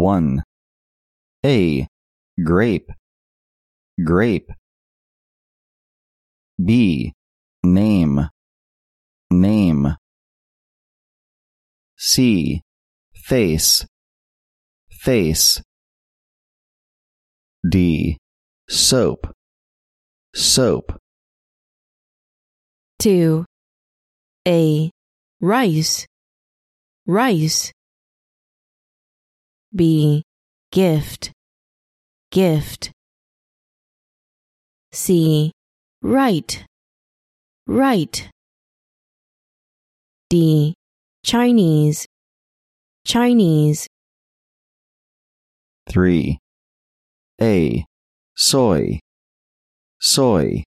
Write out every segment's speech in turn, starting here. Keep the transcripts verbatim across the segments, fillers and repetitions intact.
one. A. Grape, grape. B. Name, name. C. Face, face. D. Soap, soap. two. A. Rice, rice. B. Gift, gift. C. Right, right. D. Chinese, Chinese. three. A. Soy, soy.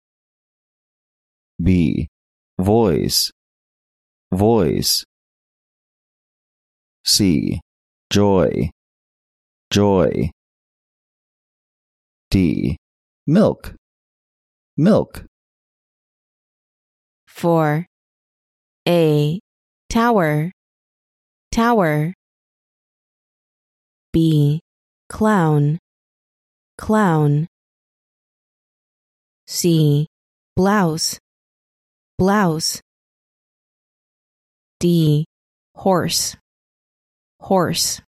B. Voice, voice. C. Joy, joy. D. Milk, milk. four. A. Tower, tower. B. Clown, clown. C. Blouse, blouse. D. Horse, horse.